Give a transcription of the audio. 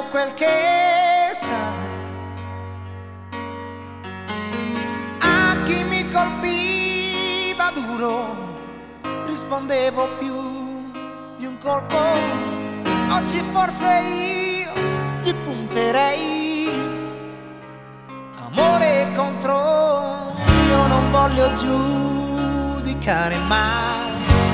quel che sai. A chi mi colpiva duro rispondevo più di un colpo. Oggi forse io gli punterei amore contro. Io non voglio giudicare mai